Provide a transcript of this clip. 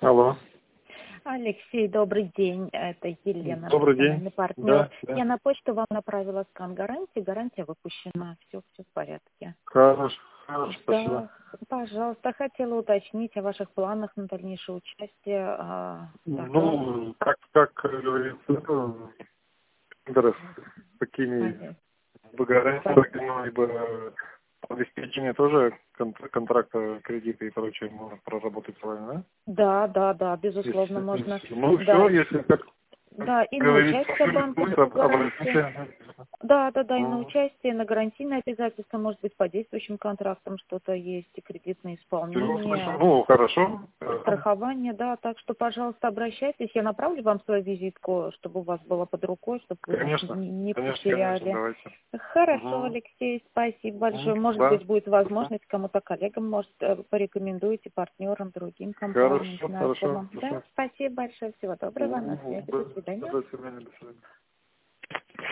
Алло. Алексей, добрый день. Это Елена, Добрый день. профессиональный партнер. Да, да. Я на почту вам направила скан гарантии. Гарантия выпущена. Все в порядке. Хорошо, спасибо. Да, пожалуйста, хотела уточнить о ваших планах на дальнейшее участие. Ну, как говорится, такими гарантиями, либо обеспечение тоже контракта, кредита и прочее можно проработать с вами, да? Да, безусловно, Если- можно. Ну, Да. все, если как Да, и на говорится, участие банка мы гарантия. обратимся. Да, и на участие, на гарантийное обязательство, может быть, по действующим контрактам что-то есть, и кредитное исполнение, Ну, хорошо. страхование, да, так что, пожалуйста, обращайтесь, я направлю вам свою визитку, чтобы у вас было под рукой, чтобы вы Конечно, не конечно, потеряли. давайте. Хорошо, Алексей, спасибо большое. Может Да. быть, будет возможность кому-то коллегам, может, порекомендуете партнерам, другим компаниям, Хорошо, знакомым. Да, хорошо. спасибо большое, всего доброго, на связи, до свидания. До свидания, до свидания.